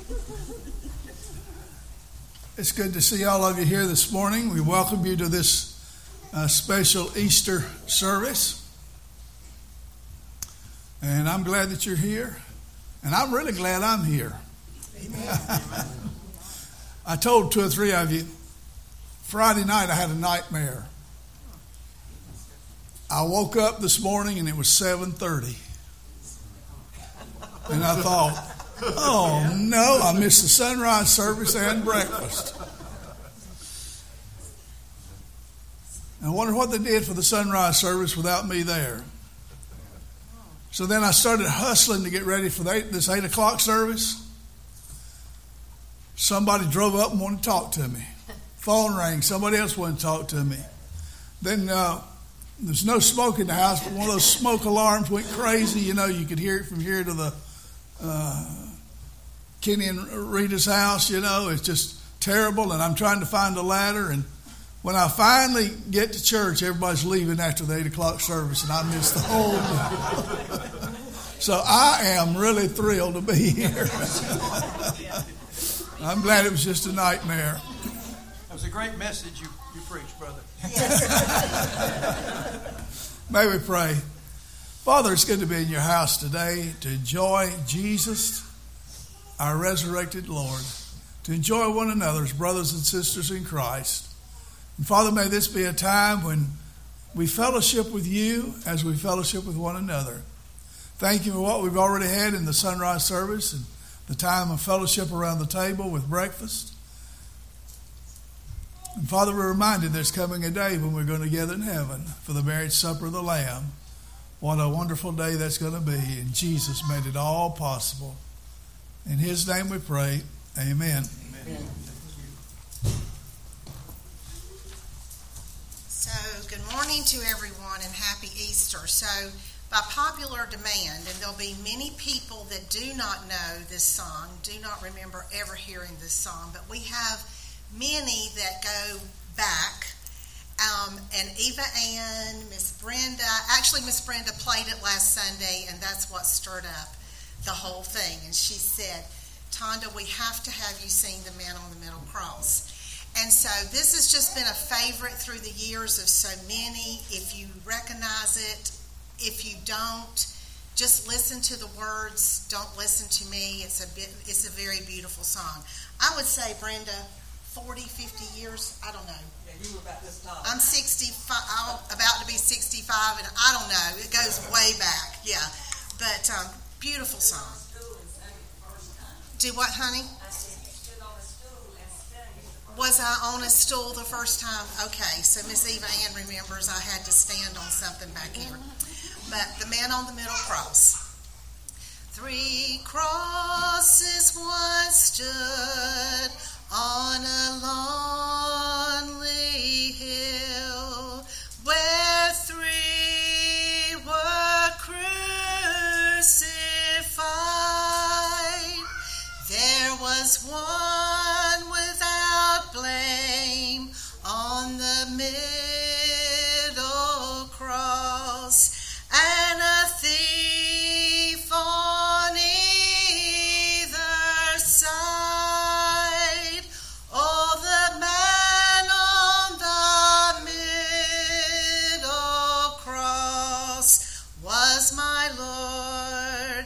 It's good to see all of you here this morning. We welcome you to this special Easter service. And I'm glad that you're here. And I'm really glad I'm here. Amen. I told 2 or 3 of you, Friday night I had a nightmare. I woke up this morning and it was 7:30. And I thought, oh no, I missed the sunrise service and breakfast. I wonder what they did for the sunrise service without me there. So then I started hustling to get ready for this 8 o'clock service. Somebody drove up and wanted to talk to me. Phone rang. Somebody else wanted to talk to me. Then there's no smoke in the house, but one of those smoke alarms went crazy. You know, you could hear it from here to the Kenny and Rita's house. You know, it's just terrible. And I'm trying to find a ladder. And when I finally get to church, everybody's leaving after the 8 o'clock service, and I missed the whole thing. So I am really thrilled to be here. I'm glad it was just a nightmare. That was a great message you preached, brother. May we pray. Father, it's good to be in your house today to enjoy Jesus, our resurrected Lord, to enjoy one another as brothers and sisters in Christ. And Father, may this be a time when we fellowship with you as we fellowship with one another. Thank you for what we've already had in the sunrise service and the time of fellowship around the table with breakfast. And Father, we're reminded there's coming a day when we're going to gather in heaven for the marriage supper of the Lamb. What a wonderful day that's going to be. And Jesus made it all possible. In his name we pray. Amen. Amen. So, good morning to everyone and happy Easter. So, by popular demand, and there'll be many people that do not know this song, do not remember ever hearing this song, but we have many that go back. And Eva Ann, Miss Brenda, actually Miss Brenda played it last Sunday, and that's what stirred up the whole thing. And she said, Tonda, we have to have you sing The Man on the Middle Cross. And so this has just been a favorite through the years of so many. If you recognize it, if you don't, just listen to the words. Don't listen to me. It's a very beautiful song. I would say, Brenda, 40, 50 years, I don't know. Yeah, you were about this tall. I'm 65, I'm about to be 65, and I don't know. It goes way back, yeah. But beautiful song. Do what, honey? Was I on a stool the first time? Okay, so Miss Eva Ann remembers I had to stand on something back here. But The Man on the Middle Cross. 3 crosses once stood on a lonely hill, where 3 were crucified. There was one without blame on the middle cross, and a thief on either side. Oh, the man on the middle cross was my Lord,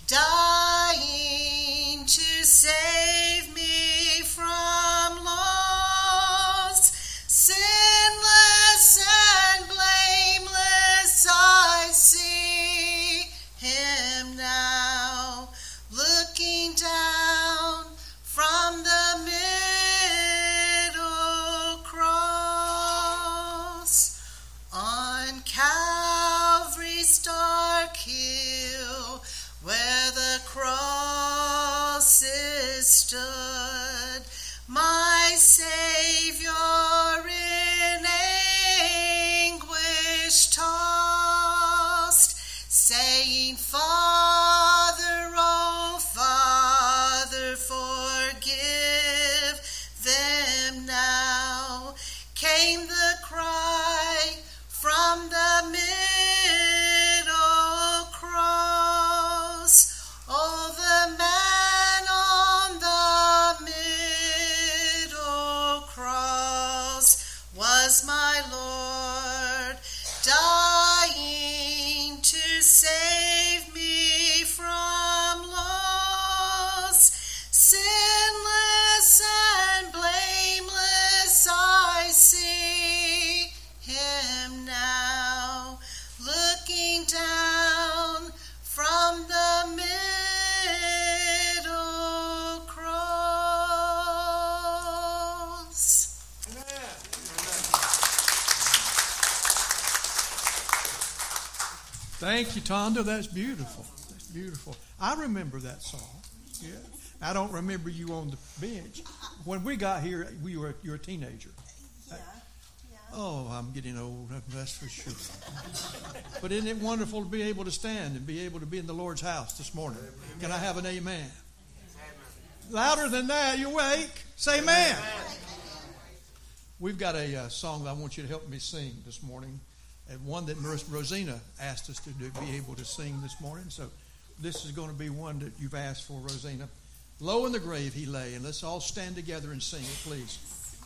dying to save me from loss. Sinless and blameless, I see him now, looking down from the middle cross. On Calvary's dark hill, where the crosses stood, my Savior in anguish tossed, saying, Father, oh Father, forgive them now. Came the cry from the middle cross. Oh, the man on the Thank you, Tonda. That's beautiful. That's beautiful. I remember that song. Yeah. I don't remember you on the bench. When we got here, you were a teenager. Yeah. Oh, I'm getting old, that's for sure. But isn't it wonderful to be able to stand and be able to be in the Lord's house this morning? Can I have an amen? Louder than that, you awake. Say amen. We've got a song that I want you to help me sing this morning, and one that Rosina asked us to be able to sing this morning. So this is going to be one that you've asked for, Rosina. Low in the grave he lay, and let's all stand together and sing it, please.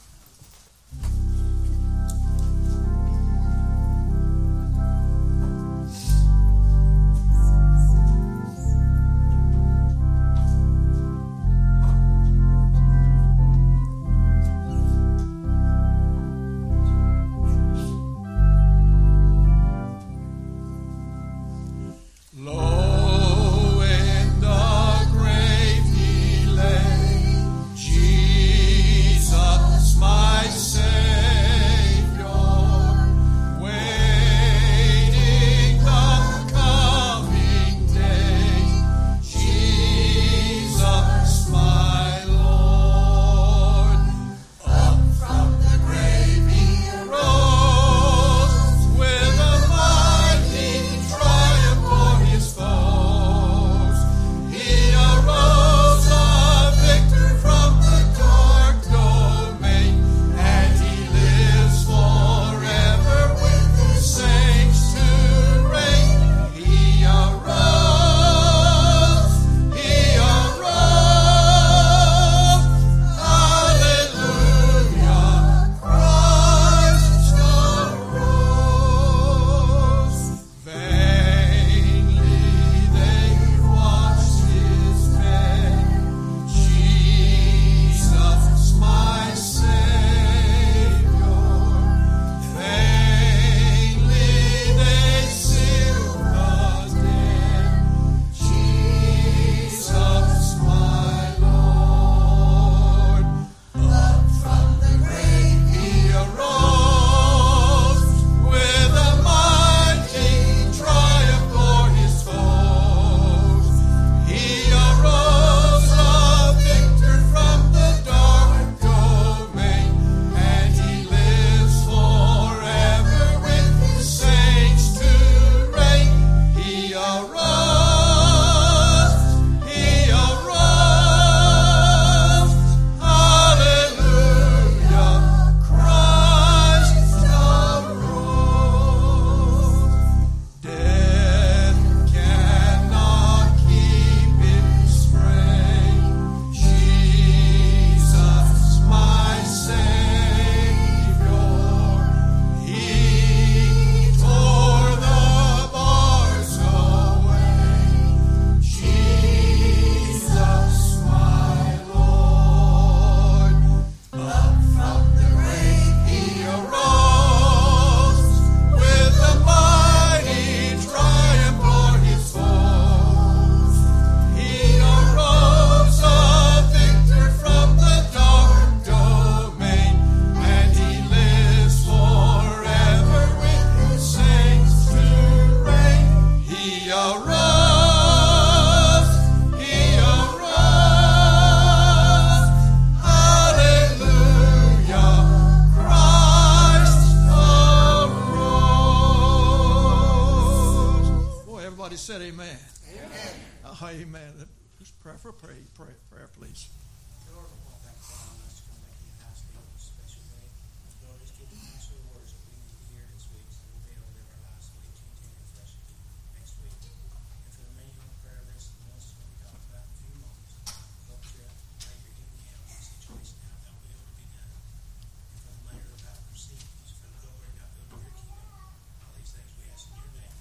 Said amen. Amen. Oh, amen. Just pray for prayer, please. Lord, we thank you for allowing us to come back to your house today on this special day. Lord, just give the answer words that we need to hear this week so we'll be able to live our lives the way you intend and flesh to do next week. And for the remaining on the prayer list, the ones that we talked about in a few moments, Lord, pray your healing hand on the situation now that will be able to be done. And for the later about proceedings, for the glory of God, building your kingdom. All these things we ask in your name.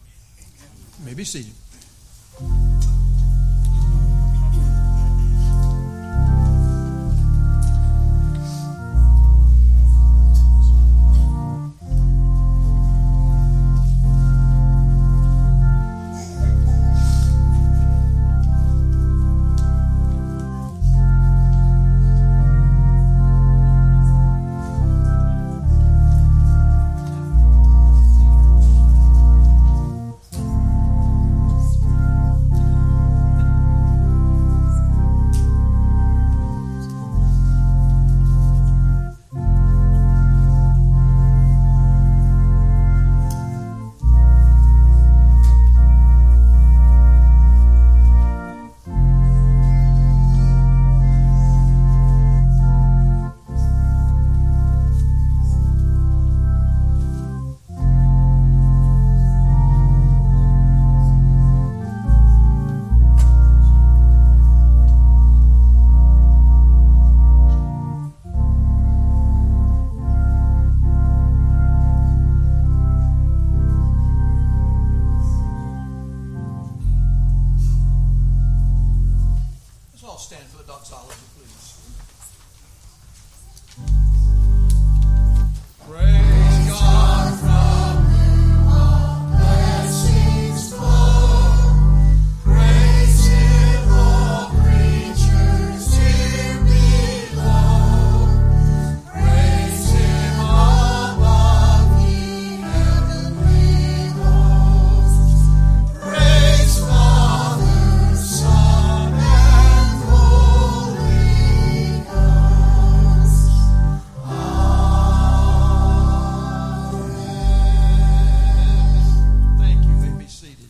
Amen. You may be seated. stand for the doxology, please. Praise God from whom all blessings flow. Praise Him, all creatures here below. Praise Him above, ye heavenly hosts. Praise Father, Son, and Holy Ghost. Amen. Thank you. You may be seated.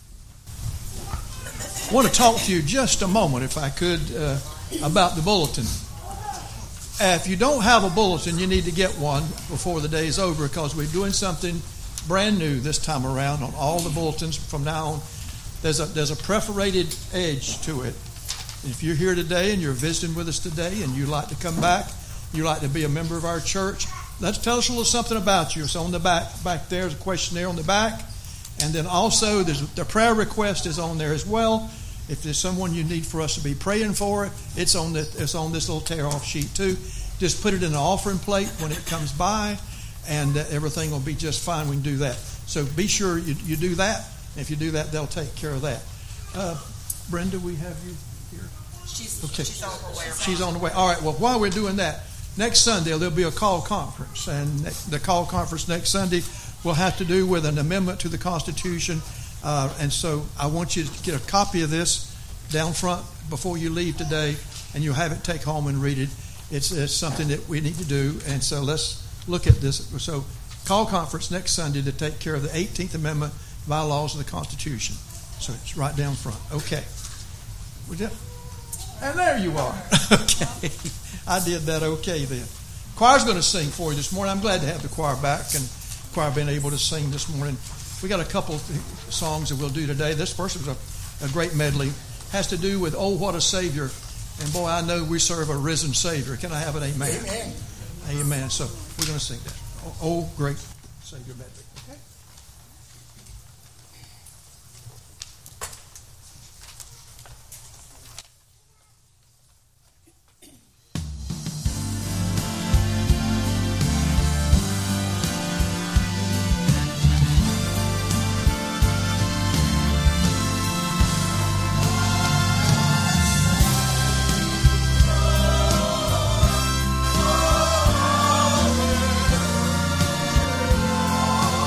I want to talk to you just a moment, if I could, about the bulletin. If you don't have a bulletin, you need to get one before the day is over, because we're doing something brand new this time around on all the bulletins from now on. There's a perforated edge to it. If you're here today and you're visiting with us today and you'd like to come back, you'd like to be a member of our church, let's tell us a little something about you. It's on the back there's a questionnaire on the back. And then also the prayer request is on there as well. If there's someone you need for us to be praying for, it's on this little tear-off sheet too. Just put it in the offering plate when it comes by, and everything will be just fine. We can do that. So be sure you do that. If you do that, they'll take care of that. Brenda, we have you here? She's on her way. She's on the way. All right, well, while we're doing that, next Sunday there'll be a call conference. And the call conference next Sunday will have to do with an amendment to the Constitution. And so I want you to get a copy of this down front before you leave today, and you'll have it take home and read it. It's something that we need to do, and so let's look at this. So call conference next Sunday to take care of the 18th Amendment bylaws of the Constitution. So it's right down front. Okay. And there you are. Okay. I did that okay then. Choir's going to sing for you this morning. I'm glad to have the choir back, and the choir being able to sing this morning. We got a couple songs that we'll do today. This first was a great medley. Has to do with "Oh, What a Savior." And boy, I know we serve a risen Savior. Can I have an amen? Amen. Amen. So we're going to sing that. Oh, great Savior medley. Okay. Oh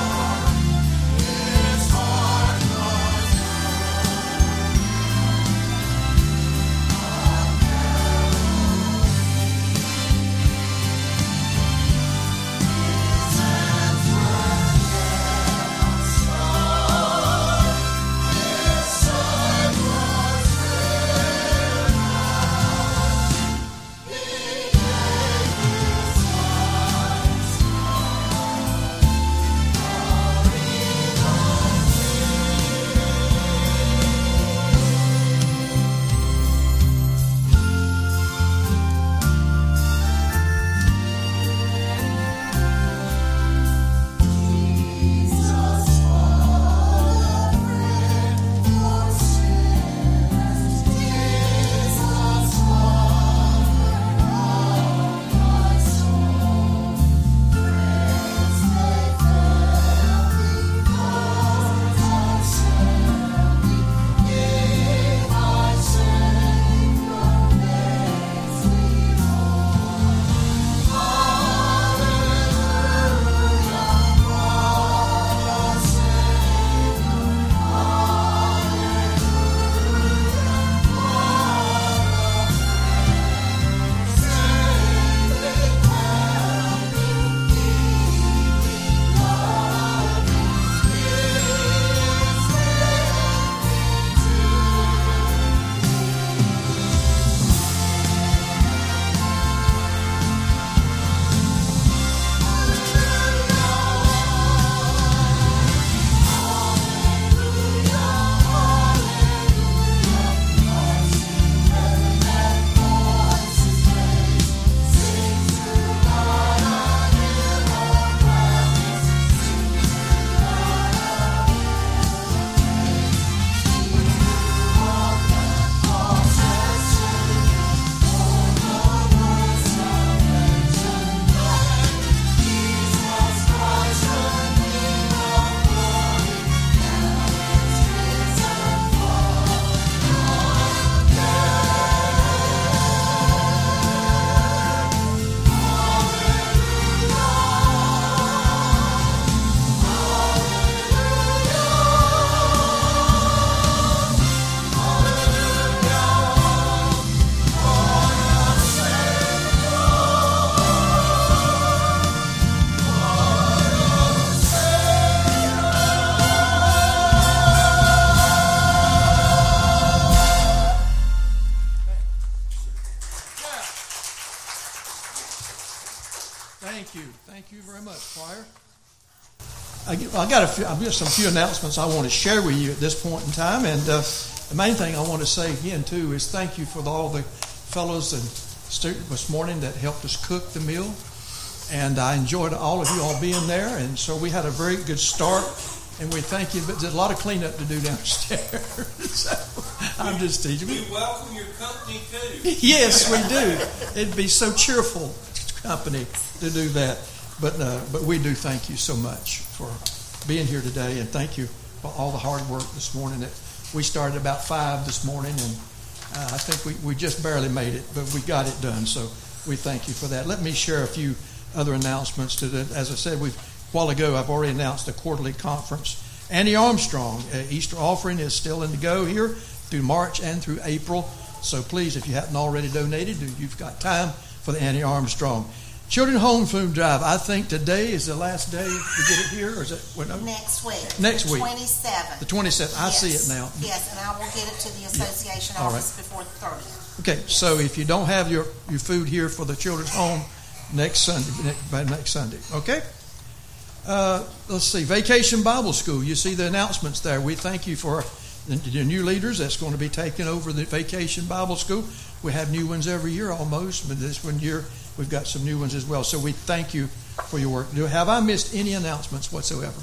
Thank you. Thank you very much, choir. I've got some few announcements I want to share with you at this point in time. And the main thing I want to say again, too, is thank you for all the fellows and students this morning that helped us cook the meal. And I enjoyed all of you all being there. And so we had a very good start. And we thank you. But there's a lot of cleanup to do downstairs. So I'm just teaching. We welcome your company, too. Yes, we do. It'd be so cheerful company to do that. But we do thank you so much for being here today, and thank you for all the hard work this morning. We started about 5 this morning, and I think we just barely made it, but we got it done. So we thank you for that. Let me share a few other announcements. As I said, a while ago, I've already announced the quarterly conference. Annie Armstrong Easter offering is still in the go here through March and through April. So please, if you haven't already donated, you've got time for the Annie Armstrong. Children Home Food Drive. I think today is the last day to get it here, or is it? Next week. Next week. 27th. The 27th. I see it now. Yes, and I will get it to the association office before the 30th. Okay, so if you don't have your food here for the Children's Home next Sunday, okay? Let's see, Vacation Bible School. You see the announcements there. We thank you for the new leaders that's going to be taking over the Vacation Bible School. We have new ones every year almost, but this one year we've got some new ones as well. So we thank you for your work. Have I missed any announcements whatsoever?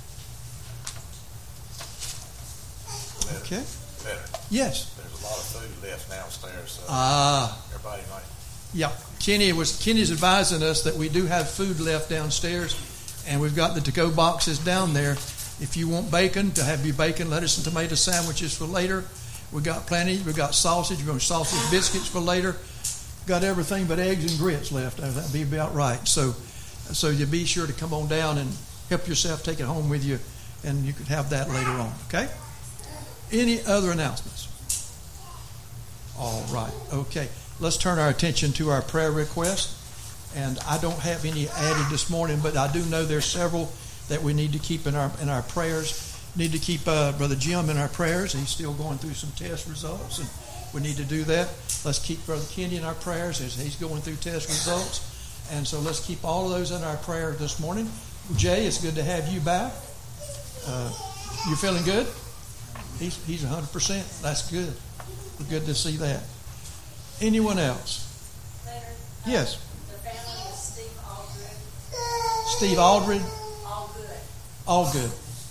Okay. Yes. There's a lot of food left downstairs, so everybody might. Yeah. Kenny's advising us that we do have food left downstairs, and we've got the to-go boxes down there. If you want bacon, to have your bacon, lettuce, and tomato sandwiches for later. We've got plenty. We've got sausage. We've got sausage biscuits for later. Got everything but eggs and grits left. That'd be about right. So you be sure to come on down and help yourself, take it home with you, and you can have that later on. Okay? Any other announcements? All right. Okay. Let's turn our attention to our prayer request. And I don't have any added this morning, but I do know there's several that we need to keep in our prayers. Need to keep Brother Jim in our prayers. He's still going through some test results, and we need to do that. Let's keep Brother Kenny in our prayers as he's going through test results. And so let's keep all of those in our prayer this morning. Jay, it's good to have you back. You feeling good? He's 100%. That's good. We're good to see that. Anyone else? Leonard, yes. The family is Steve Aldred. Steve Aldred? All good. All good.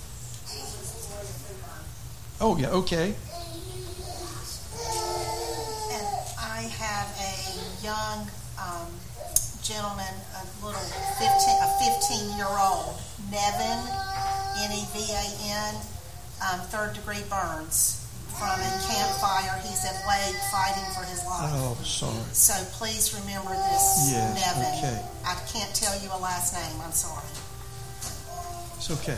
Oh, yeah, okay. And I have a young gentleman, a 15-year-old, Nevin, Nevan, third-degree burns from a campfire. He's at Lake fighting for his life. Oh, sorry. So please remember this, yes, Nevin. Okay. I can't tell you a last name. I'm sorry. It's okay.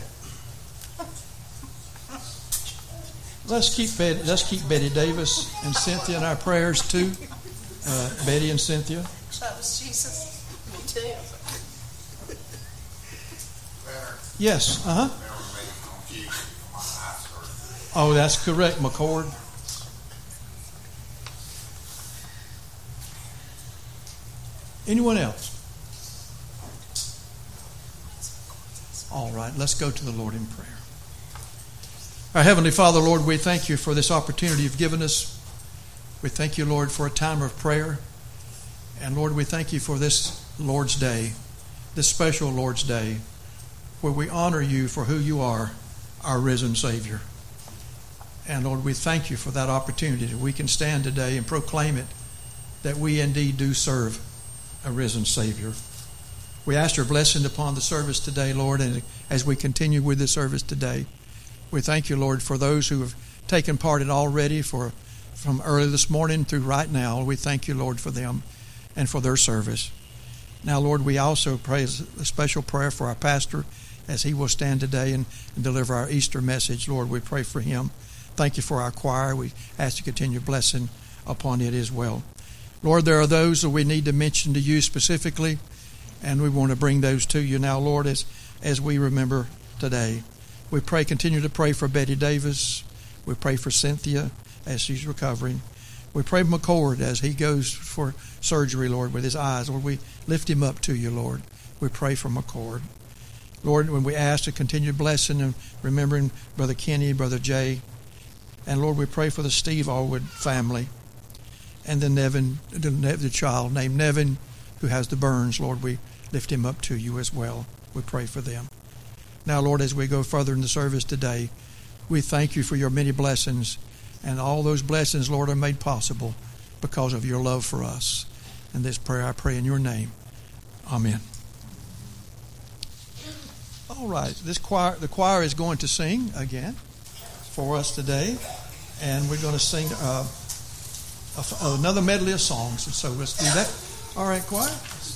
Let's keep Betty Davis and Cynthia in our prayers too. Betty and Cynthia. Travis Jesus. Me too. Yes. Oh, that's correct, McCord. Anyone else? All right, let's go to the Lord in prayer. Our Heavenly Father, Lord, we thank you for this opportunity you've given us. We thank you, Lord, for a time of prayer. And Lord, we thank you for this Lord's Day, this special Lord's Day, where we honor you for who you are, our risen Savior. And Lord, we thank you for that opportunity that we can stand today and proclaim it, that we indeed do serve a risen Savior. We ask your blessing upon the service today, Lord, and as we continue with the service today, we thank you, Lord, for those who have taken part in already from early this morning through right now. We thank you, Lord, for them and for their service. Now, Lord, we also pray a special prayer for our pastor as he will stand today and deliver our Easter message. Lord, we pray for him. Thank you for our choir. We ask you to continue blessing upon it as well. Lord, there are those that we need to mention to you specifically, and we want to bring those to you now, Lord, as we remember today. We continue to pray for Betty Davis. We pray for Cynthia as she's recovering. We pray for McCord as he goes for surgery, Lord, with his eyes. Lord, we lift him up to you, Lord. We pray for McCord. Lord, when we ask to continue blessing and remembering Brother Kenny, Brother Jay, and Lord, we pray for the Steve Allwood family and the Nevin, the child named Nevin who has the burns. Lord, we lift him up to you as well. We pray for them. Now, Lord, as we go further in the service today, we thank you for your many blessings, and all those blessings, Lord, are made possible because of your love for us. And this prayer I pray in your name. Amen. All right, the choir is going to sing again for us today, and we're going to sing another medley of songs. And so let's do that. All right, choir.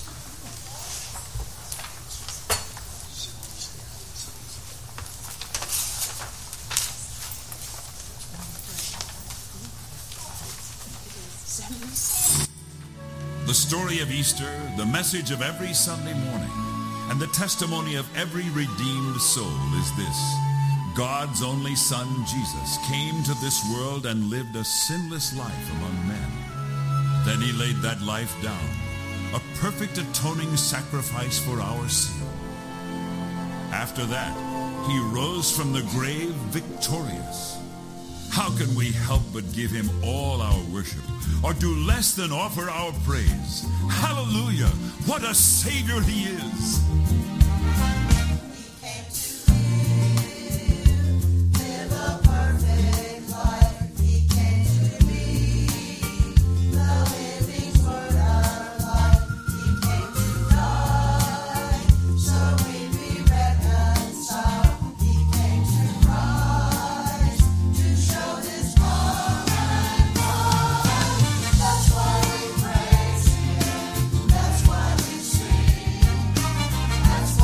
The story of Easter, the message of every Sunday morning, and the testimony of every redeemed soul is this: God's only Son, Jesus, came to this world and lived a sinless life among men. Then he laid that life down, a perfect atoning sacrifice for our sin. After that, he rose from the grave victorious. How can we help but give him all our worship, or do less than offer our praise? Hallelujah! What a Savior he is! That's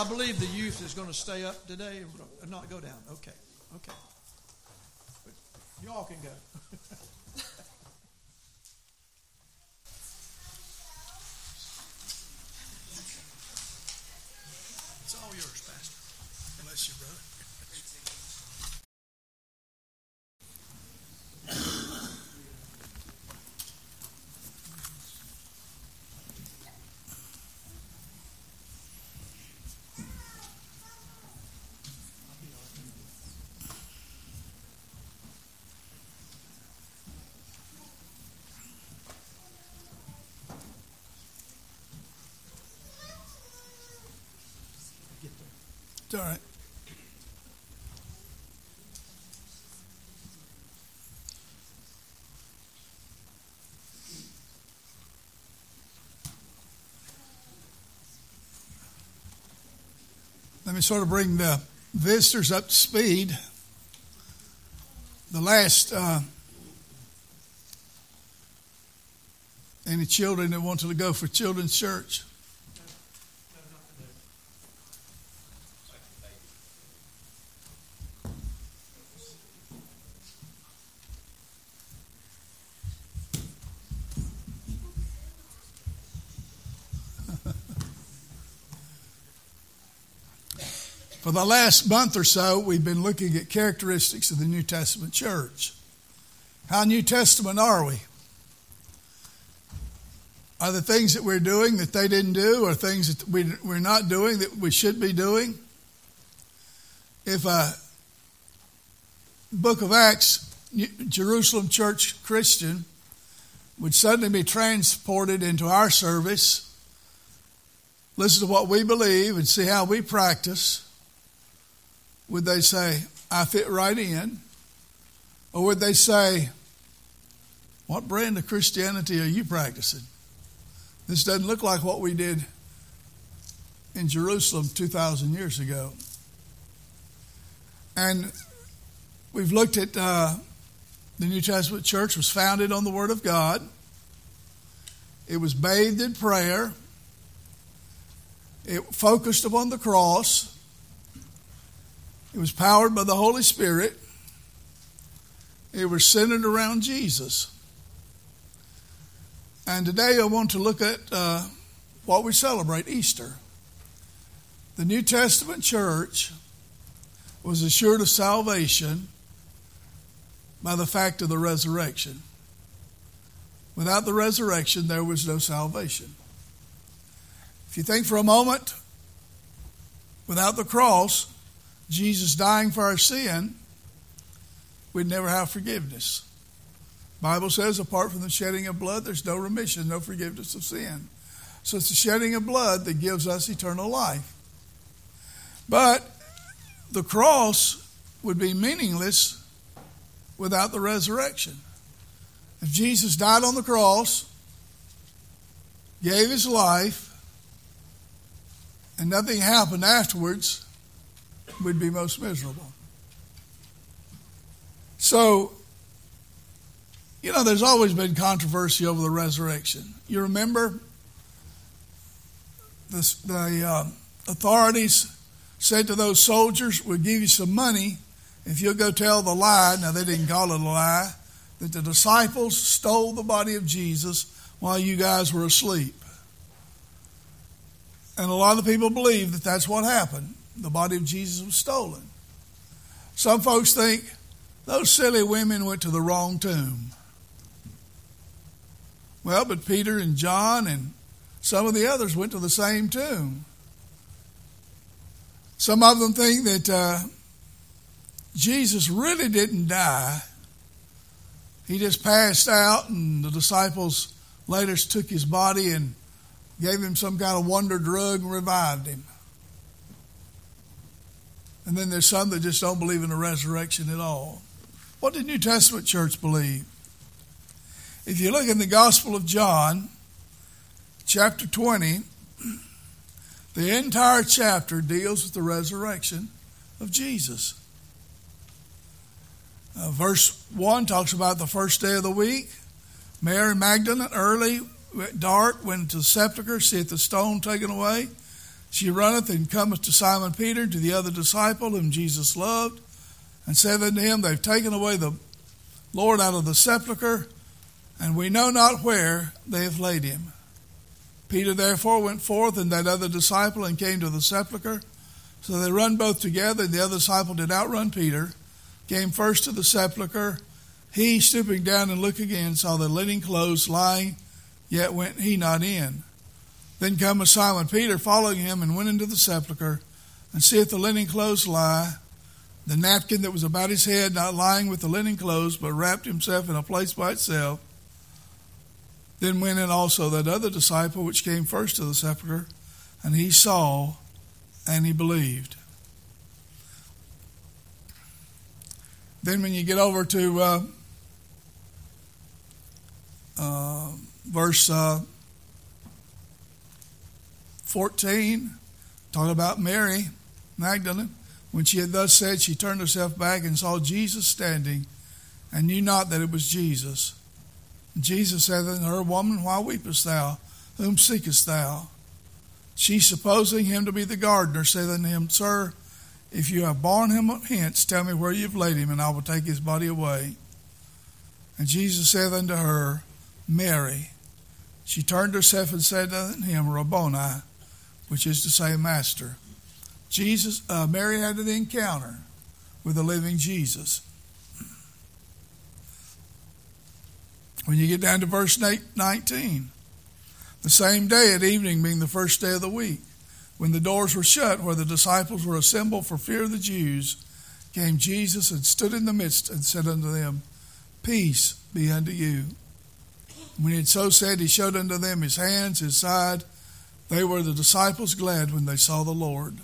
I believe the youth is going to stay up today and not go down. Okay. But y'all can go. It's all yours, Pastor. Bless you, brother. It's all right. Let me sort of bring the visitors up to speed. The last, any children that wanted to go for children's church? For the last month or so, we've been looking at characteristics of the New Testament church. How New Testament are we? Are the things that we're doing that they didn't do, or things that we're not doing that we should be doing? If a Book of Acts, Jerusalem church Christian, would suddenly be transported into our service, listen to what we believe and see how we practice, would they say, I fit right in? Or would they say, what brand of Christianity are you practicing? This doesn't look like what we did in Jerusalem 2,000 years ago. And we've looked at the New Testament church was founded on the Word of God. It was bathed in prayer. It focused upon the cross. It was powered by the Holy Spirit. It was centered around Jesus. And today I want to look at what we celebrate, Easter. The New Testament church was assured of salvation by the fact of the resurrection. Without the resurrection, there was no salvation. If you think for a moment, without the cross, Jesus dying for our sin, we'd never have forgiveness. The Bible says apart from the shedding of blood, there's no remission, no forgiveness of sin. So it's the shedding of blood that gives us eternal life. But the cross would be meaningless without the resurrection. If Jesus died on the cross, gave his life, and nothing happened afterwards, we'd be most miserable. So, there's always been controversy over the resurrection. You remember the authorities said to those soldiers, we'll give you some money if you'll go tell the lie. Now, they didn't call it a lie, that the disciples stole the body of Jesus while you guys were asleep. And a lot of people believe that that's what happened. The body of Jesus was stolen. Some folks think those silly women went to the wrong tomb. Well, but Peter and John and some of the others went to the same tomb. Some of them think that Jesus really didn't die. He just passed out, and the disciples later took his body and gave him some kind of wonder drug and revived him. And then there's some that just don't believe in the resurrection at all. What did the New Testament church believe? If you look in the Gospel of John, chapter 20, the entire chapter deals with the resurrection of Jesus. Verse 1 talks about the first day of the week. Mary Magdalene, early, dark, went to the sepulchre, seeth the stone taken away. She runneth and cometh to Simon Peter, to the other disciple whom Jesus loved, and said unto him, They've taken away the Lord out of the sepulchre, and we know not where they have laid him. Peter therefore went forth, and that other disciple, and came to the sepulchre. So they run both together, and the other disciple did outrun Peter, came first to the sepulchre. He, stooping down and looked again, saw the linen clothes lying, yet went he not in. Then cometh Simon Peter, following him, and went into the sepulchre, and seeth the linen clothes lie, the napkin that was about his head not lying with the linen clothes, but wrapped himself in a place by itself. Then went in also that other disciple which came first to the sepulchre, and he saw, and he believed. Then when you get over to verse 14, talking about Mary Magdalene. When she had thus said, she turned herself back and saw Jesus standing, and knew not that it was Jesus. And Jesus said unto her, Woman, why weepest thou? Whom seekest thou? She, supposing him to be the gardener, said unto him, Sir, if you have borne him hence, tell me where you have laid him, and I will take his body away. And Jesus said unto her, Mary. She turned herself and said unto him, Rabboni, which is to say, Master. Mary had an encounter with the living Jesus. When you get down to verse 19, the same day at evening, being the first day of the week, when the doors were shut where the disciples were assembled for fear of the Jews, came Jesus and stood in the midst and said unto them, Peace be unto you. When he had so said, he showed unto them his hands, his side. They were the disciples glad when they saw the Lord.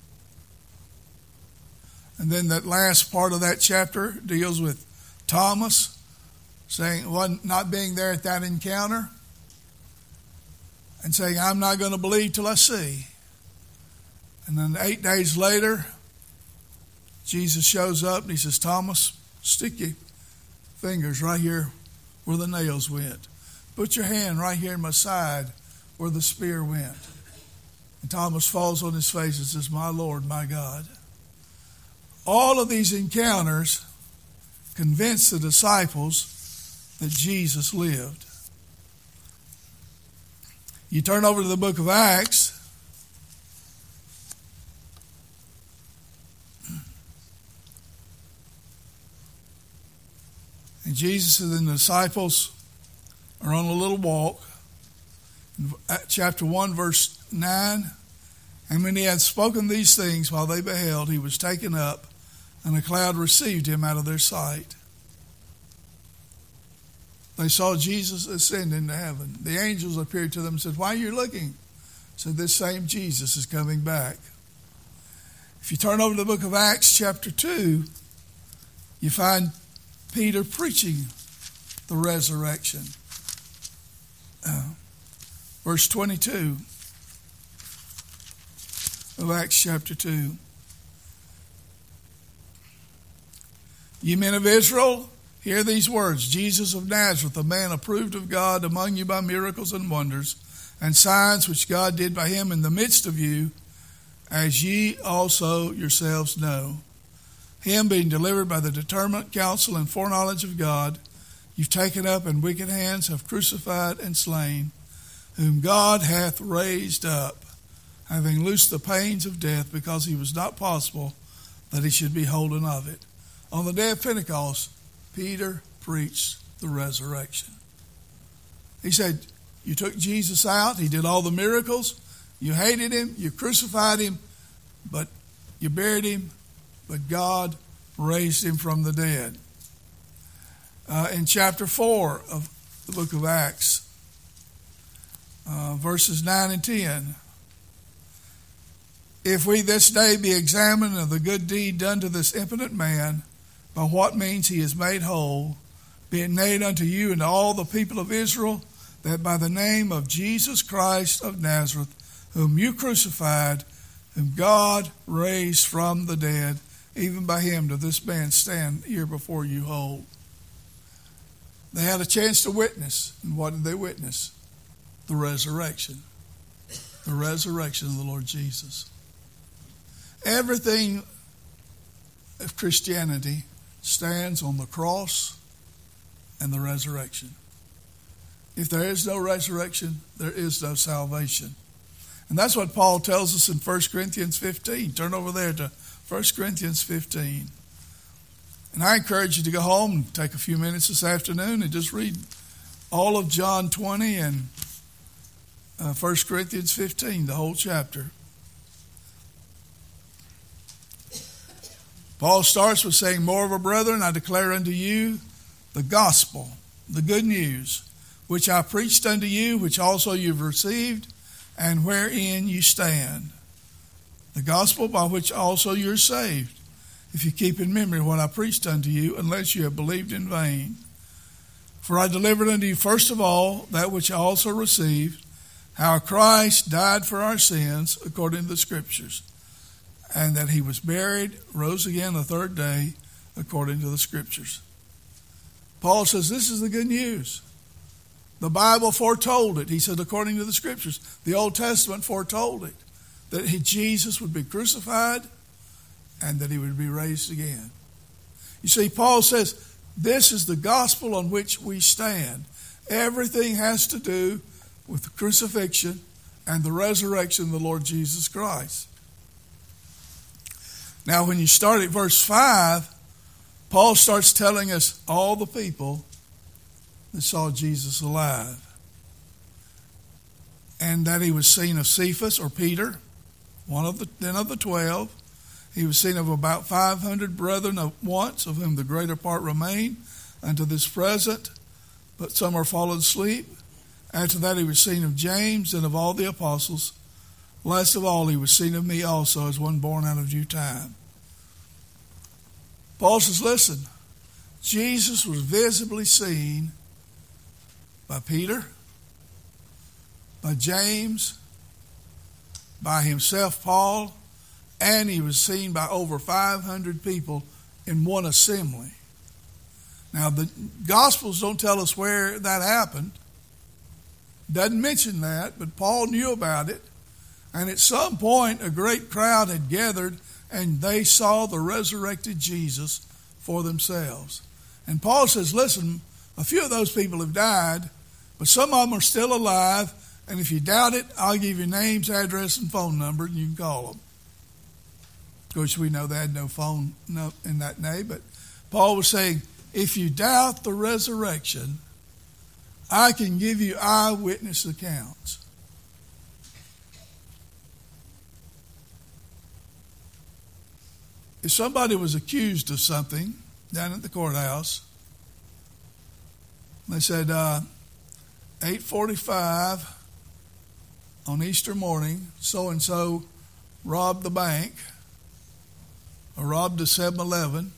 And then that last part of that chapter deals with Thomas saying, not being there at that encounter, and saying, I'm not going to believe till I see. And then 8 days later, Jesus shows up and he says, Thomas, stick your fingers right here where the nails went. Put your hand right here in my side where the spear went. And Thomas falls on his face and says, My Lord, my God. All of these encounters convinced the disciples that Jesus lived. You turn over to the book of Acts. And Jesus and the disciples are on a little walk. In chapter 1, verse 9. And when he had spoken these things while they beheld, he was taken up, and a cloud received him out of their sight. They saw Jesus ascend into heaven. The angels appeared to them and said, Why are you looking? Said, This same Jesus is coming back. If you turn over to the book of Acts, chapter 2, you find Peter preaching the resurrection. Verse 22 of Acts chapter 2. Ye men of Israel, hear these words. Jesus of Nazareth, a man approved of God among you by miracles and wonders, and signs which God did by him in the midst of you, as ye also yourselves know. Him being delivered by the determinate counsel and foreknowledge of God, you've taken up, and wicked hands have crucified and slain, whom God hath raised up, having loosed the pains of death, because he was not possible that he should be holden of it. On the day of Pentecost, Peter preached the resurrection. He said, you took Jesus out, he did all the miracles, you hated him, you crucified him, but you buried him, but God raised him from the dead. In chapter 4 of the book of Acts, verses 9 and 10, if we this day be examined of the good deed done to this impotent man, by what means he is made whole, be it made unto you and to all the people of Israel, that by the name of Jesus Christ of Nazareth, whom you crucified, whom God raised from the dead, even by him doth this man stand here before you whole. They had a chance to witness. And what did they witness? The resurrection. the resurrection of the Lord Jesus. Everything of Christianity stands on the cross and the resurrection. If there is no resurrection, there is no salvation. And that's what Paul tells us in 1 Corinthians 15. Turn over there to 1 Corinthians 15. And I encourage you to go home and take a few minutes this afternoon and just read all of John 20 and 1 Corinthians 15, the whole chapter. Paul starts with saying, "Moreover, brethren, I declare unto you the gospel, the good news, which I preached unto you, which also you've received, and wherein you stand. The gospel by which also you're saved, if you keep in memory what I preached unto you, unless you have believed in vain. For I delivered unto you first of all that which I also received, how Christ died for our sins according to the Scriptures, and that he was buried, rose again the third day according to the Scriptures." Paul says this is the good news. The Bible foretold it. He said according to the Scriptures. The Old Testament foretold it, that Jesus would be crucified and that he would be raised again. You see, Paul says this is the gospel on which we stand. Everything has to do with the crucifixion and the resurrection of the Lord Jesus Christ. Now, when you start at verse 5, Paul starts telling us all the people that saw Jesus alive. And that he was seen of Cephas, or Peter, one of the 12. He was seen of about 500 brethren at once, of whom the greater part remain unto this present, but some are fallen asleep. After that he was seen of James and of all the apostles. Last of all he was seen of me also, as one born out of due time. Paul says, listen, Jesus was visibly seen by Peter, by James, by himself, Paul, and he was seen by over 500 people in one assembly. Now, the Gospels don't tell us where that happened. Doesn't mention that, but Paul knew about it. And at some point, a great crowd had gathered, and they saw the resurrected Jesus for themselves. And Paul says, listen, a few of those people have died, but some of them are still alive, and if you doubt it, I'll give you names, address, and phone number, and you can call them. Of course, we know they had no phone in that day, but Paul was saying, if you doubt the resurrection, I can give you eyewitness accounts. If somebody was accused of something down at the courthouse, they said 8:45 on Easter morning, so-and-so robbed the bank or robbed a 7-Eleven,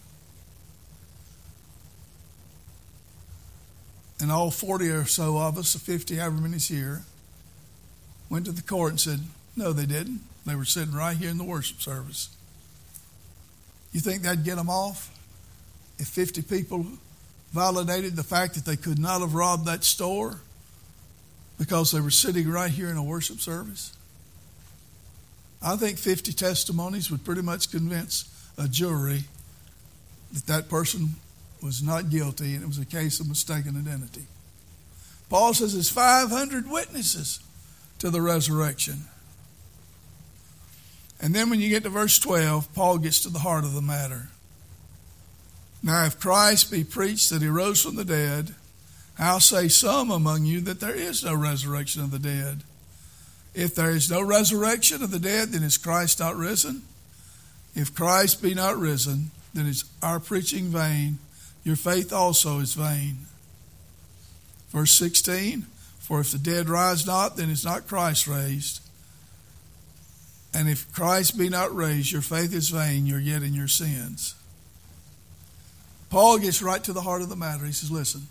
and all 40 or so of us, 50, however many's here, went to the court and said, no, they didn't. They were sitting right here in the worship service. You think that'd get them off? If 50 people validated the fact that they could not have robbed that store because they were sitting right here in a worship service? I think 50 testimonies would pretty much convince a jury that that person was not guilty and it was a case of mistaken identity. Paul says there's 500 witnesses to the resurrection. And then when you get to verse 12, Paul gets to the heart of the matter. Now, if Christ be preached that he rose from the dead, how say some among you that there is no resurrection of the dead? If there is no resurrection of the dead, then is Christ not risen? If Christ be not risen, then is our preaching vain, your faith also is vain. Verse 16, for if the dead rise not, then is not Christ raised. And if Christ be not raised, your faith is vain, you're yet in your sins. Paul gets right to the heart of the matter. He says, listen,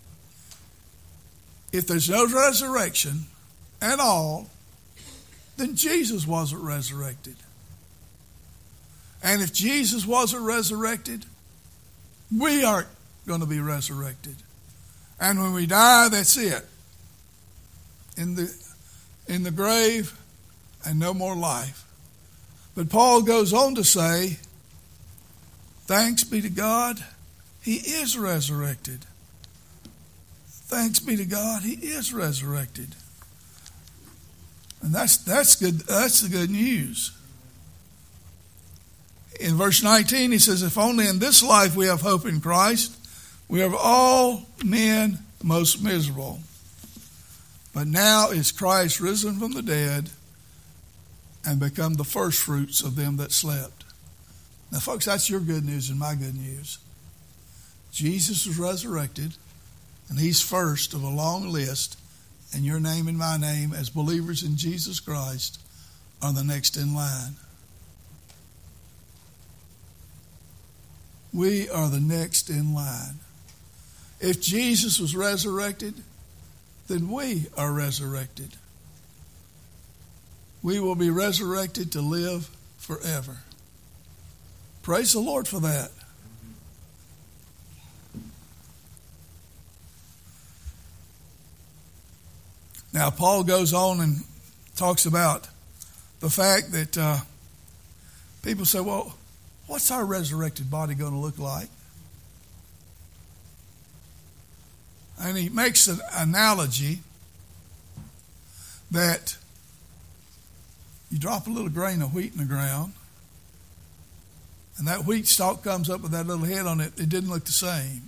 if there's no resurrection at all, then Jesus wasn't resurrected. And if Jesus wasn't resurrected, we aren't going to be resurrected. And when we die, that's it. In the grave, and no more life. But Paul goes on to say, thanks be to God, he is resurrected. Thanks be to God, he is resurrected. And that's good. That's the good news. In verse 19, he says, if only in this life we have hope in Christ, we are of all men most miserable. But now is Christ risen from the dead and become the first fruits of them that slept. Now, folks, that's your good news and my good news. Jesus was resurrected, and he's first of a long list, and your name and my name as believers in Jesus Christ are the next in line. We are the next in line. If Jesus was resurrected, then we are resurrected. We will be resurrected to live forever. Praise the Lord for that. Now, Paul goes on and talks about the fact that people say, well, what's our resurrected body going to look like? And he makes an analogy that you drop a little grain of wheat in the ground, and that wheat stalk comes up with that little head on it. It didn't look the same.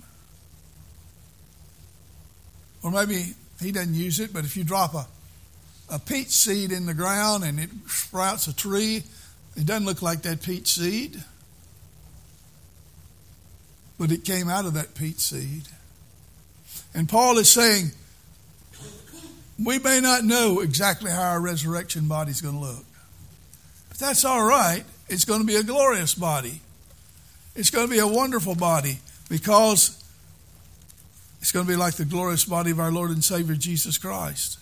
Or maybe he doesn't use it, but if you drop a peach seed in the ground and it sprouts a tree, it doesn't look like that peach seed, but it came out of that peach seed. And Paul is saying, we may not know exactly how our resurrection body is going to look, but that's all right. It's going to be a glorious body. It's going to be a wonderful body because it's going to be like the glorious body of our Lord and Savior Jesus Christ.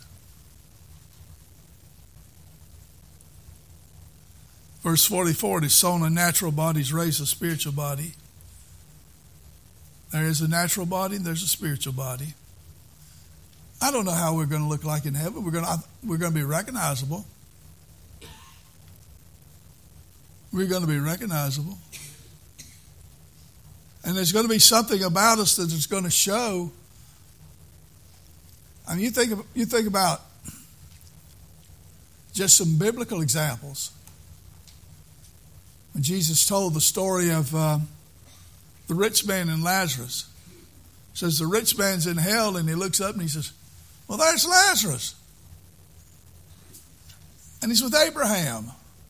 Verse 44, it is sown a natural body is raised a spiritual body. There is a natural body and there's a spiritual body. I don't know how we're going to look like in heaven. We're going to be recognizable. We're going to be recognizable. And there's going to be something about us that is going to show. I mean, you think about just some biblical examples. When Jesus told the story of the rich man and Lazarus. It says the rich man's in hell, and he looks up and he says, well, there's Lazarus. And he's with Abraham.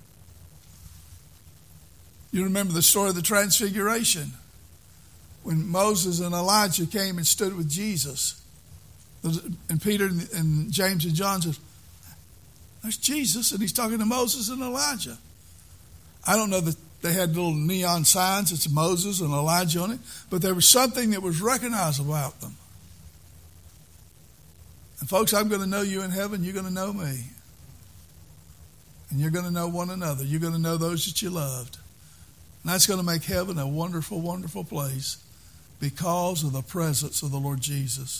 You remember the story of the Transfiguration, when Moses and Elijah came and stood with Jesus. And Peter and James and John said, there's Jesus, and he's talking to Moses and Elijah. I don't know that they had little neon signs, it's Moses and Elijah on it, but there was something that was recognizable about them. And folks, I'm going to know you in heaven, you're going to know me. And you're going to know one another. You're going to know those that you loved. And that's going to make heaven a wonderful, wonderful place because of the presence of the Lord Jesus.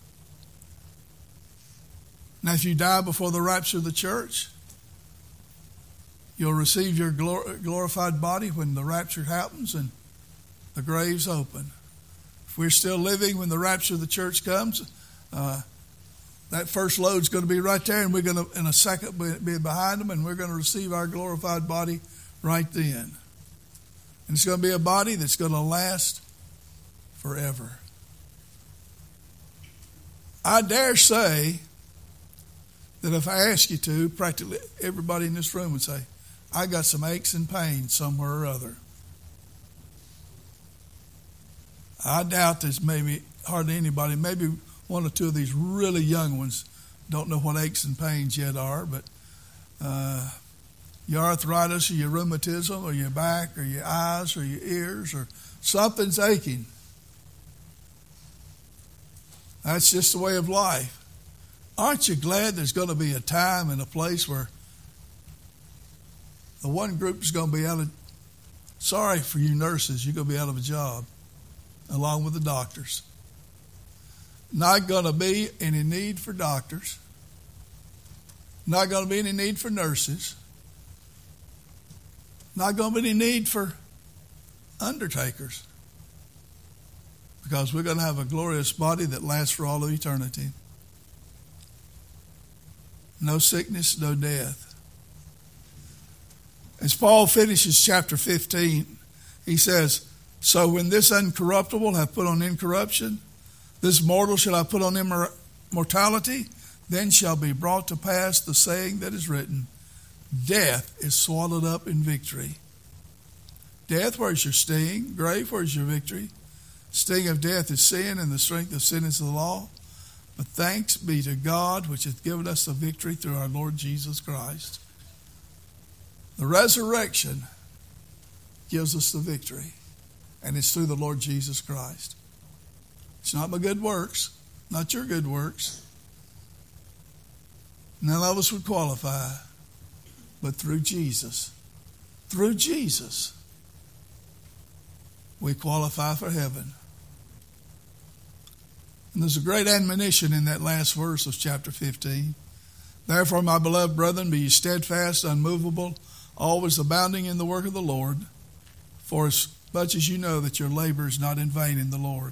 Now, if you die before the rapture of the church, you'll receive your glorified body when the rapture happens and the grave's open. If we're still living when the rapture of the church comes, that first load's going to be right there, and we're going to, in a second, be behind them, and we're going to receive our glorified body right then. And it's going to be a body that's going to last forever. I dare say that if I ask you to, practically everybody in this room would say, I got some aches and pains somewhere or other. I doubt there's maybe hardly anybody, maybe one or two of these really young ones don't know what aches and pains yet are, but your arthritis or your rheumatism or your back or your eyes or your ears or something's aching. That's just the way of life. Aren't you glad there's going to be a time and a place where the one group is going to be out of, sorry for you nurses, you're going to be out of a job along with the doctors. Not going to be any need for doctors. Not going to be any need for nurses. Not going to be any need for undertakers. Because we're going to have a glorious body that lasts for all of eternity. No sickness, no death. As Paul finishes chapter 15, he says, so when this uncorruptible hath put on incorruption, this mortal shall have put on immortality, then shall be brought to pass the saying that is written, death is swallowed up in victory. Death, where's your sting? Grave, where's your victory? Sting of death is sin, and the strength of sin is the law. But thanks be to God, which hath given us the victory through our Lord Jesus Christ. The resurrection gives us the victory, and it's through the Lord Jesus Christ. It's not my good works, not your good works. None of us would qualify, but through Jesus. Through Jesus, we qualify for heaven. And there's a great admonition in that last verse of chapter 15. Therefore, my beloved brethren, be ye steadfast, unmovable, always abounding in the work of the Lord, for as much as you know that your labor is not in vain in the Lord.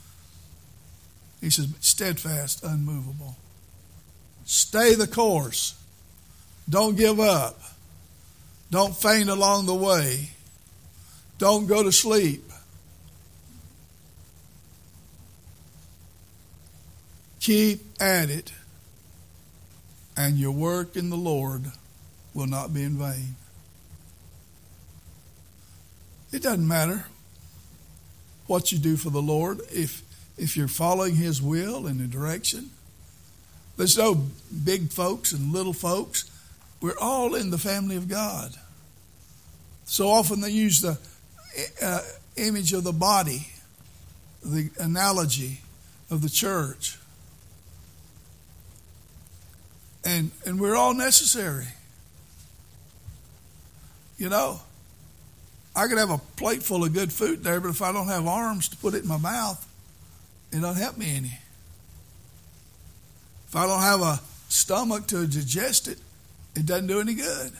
He says, steadfast, unmovable. Stay the course. Don't give up. Don't faint along the way. Don't go to sleep. Keep at it, and your work in the Lord will not be in vain. It doesn't matter what you do for the Lord if you're following His will and the direction. There's no big folks and little folks. We're all in the family of God. So often they use the image of the body, the analogy of the church. And we're all necessary. You know, I could have a plate full of good food there, but if I don't have arms to put it in my mouth, it doesn't help me any. If I don't have a stomach to digest it, it doesn't do any good.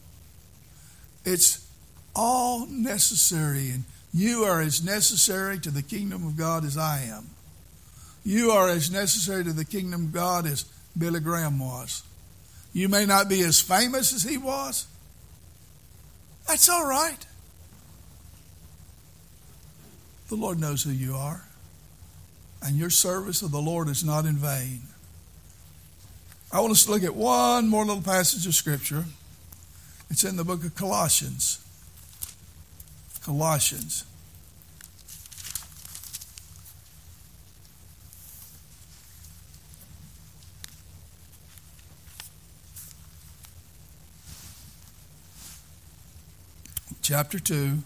It's all necessary, and you are as necessary to the kingdom of God as I am. You are as necessary to the kingdom of God as Billy Graham was. You may not be as famous as he was. That's all right. The Lord knows who you are, and your service of the Lord is not in vain. I want us to look at one more little passage of Scripture. It's in the book of Colossians. Colossians. Chapter 2,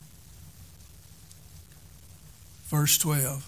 verse 12.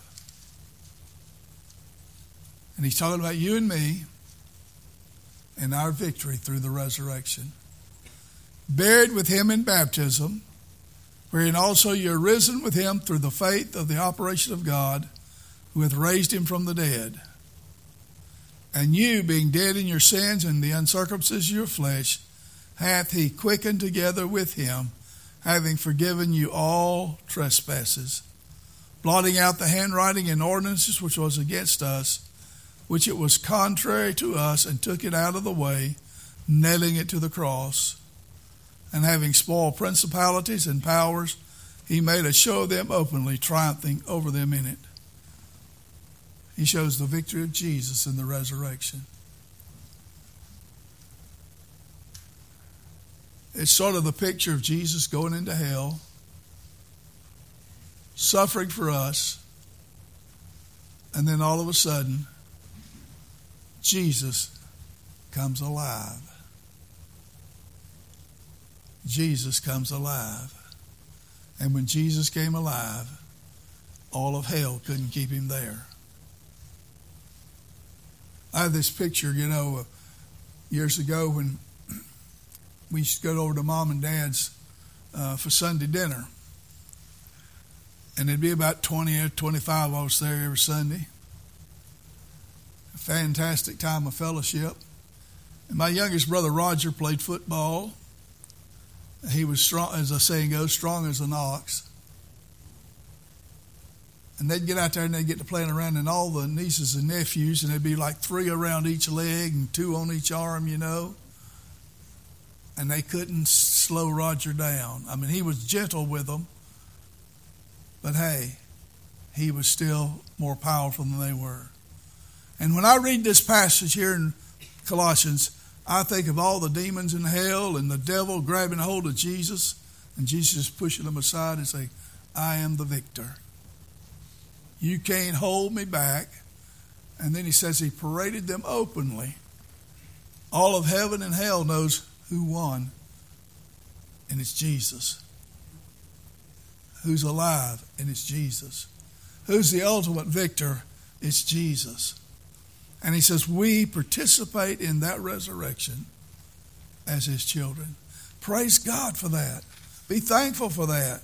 And he's talking about you and me and our victory through the resurrection. Buried with him in baptism, wherein also you are risen with him through the faith of the operation of God, who hath raised him from the dead. And you, being dead in your sins and the uncircumcision of your flesh, hath he quickened together with him, having forgiven you all trespasses, blotting out the handwriting and ordinances which was against us, which it was contrary to us, and took it out of the way, nailing it to the cross. And having spoiled principalities and powers, he made a show of them openly, triumphing over them in it. He shows the victory of Jesus in the resurrection. It's sort of the picture of Jesus going into hell, suffering for us, and then all of a sudden, Jesus comes alive. Jesus comes alive. And when Jesus came alive, all of hell couldn't keep him there. I have this picture, years ago when we used to go over to Mom and Dad's for Sunday dinner. And it'd be about 20 or 25 of us there every Sunday. A fantastic time of fellowship. And my youngest brother, Roger, played football. He was strong, as the saying goes, strong as an ox. And they'd get out there and they'd get to playing around, and all the nieces and nephews, and there'd be like 3 around each leg and 2 on each arm, you know. And they couldn't slow Roger down. I mean, he was gentle with them, but hey, he was still more powerful than they were. And when I read this passage here in Colossians, I think of all the demons in hell and the devil grabbing hold of Jesus, and Jesus pushing them aside and saying, I am the victor. You can't hold me back. And then he says he paraded them openly. All of heaven and hell knows who won, and it's Jesus. Who's alive, and it's Jesus. Who's the ultimate victor? It's Jesus. And he says we participate in that resurrection as his children. Praise God for that. Be thankful for that.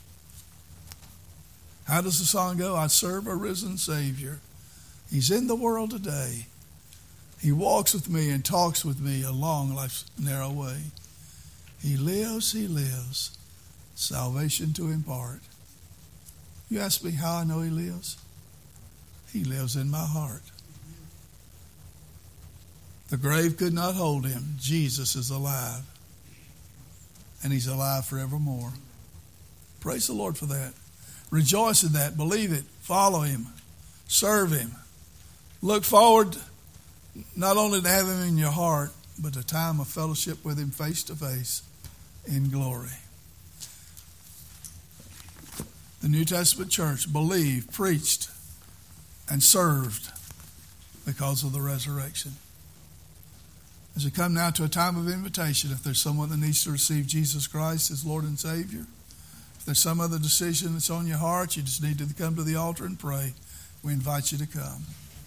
How does the song go? I serve a risen Savior. He's in the world today. He walks with me and talks with me along life's narrow way. He lives, salvation to impart. You ask me how I know he lives? He lives in my heart. The grave could not hold him. Jesus is alive. And he's alive forevermore. Praise the Lord for that. Rejoice in that. Believe it. Follow him. Serve him. Look forward not only to have him in your heart, but a time of fellowship with him face to face in glory. The New Testament church believed, preached, and served because of the resurrection. As we come now to a time of invitation, if there's someone that needs to receive Jesus Christ as Lord and Savior, if there's some other decision that's on your heart, you just need to come to the altar and pray. We invite you to come.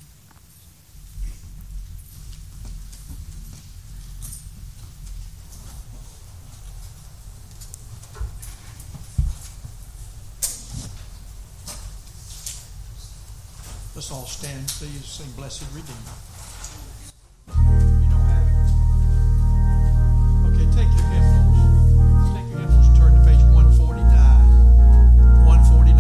Let's all stand, please, sing Blessed Redeemer. Take your hymnals, turn to page 149. 149.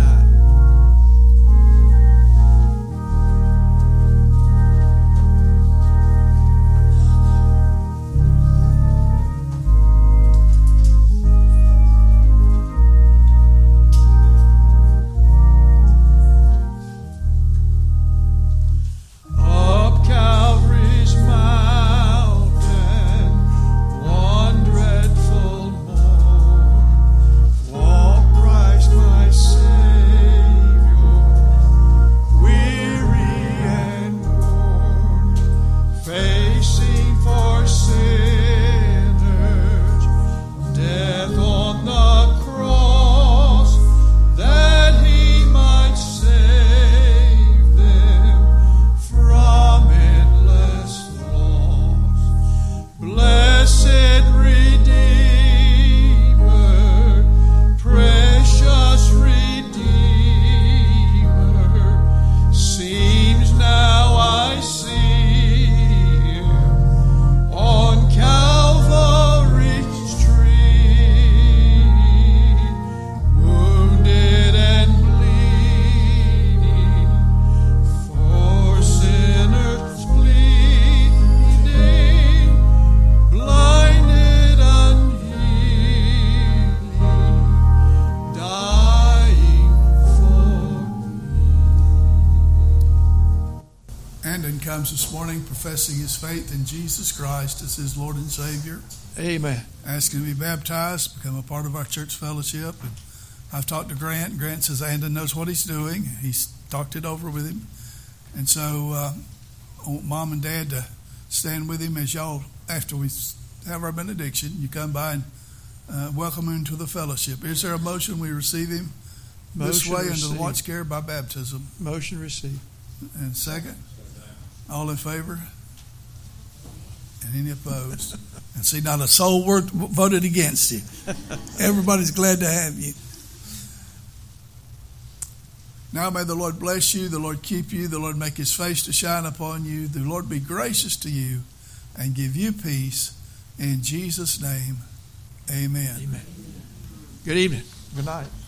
This morning, professing his faith in Jesus Christ as his Lord and Savior. Amen. Asking to be baptized, become a part of our church fellowship. And I've talked to Grant. Grant says Andon knows what he's doing. He's talked it over with him. And so I want Mom and Dad to stand with him as y'all, after we have our benediction, you come by and welcome him to the fellowship. Is there a motion we receive him this way into the Watch Care by baptism? Motion received. And second? All in favor? And any opposed? And see, not a soul voted against you. Everybody's glad to have you. Now may the Lord bless you, the Lord keep you, the Lord make his face to shine upon you, the Lord be gracious to you, and give you peace. In Jesus' name, amen. Amen. Good evening. Good night.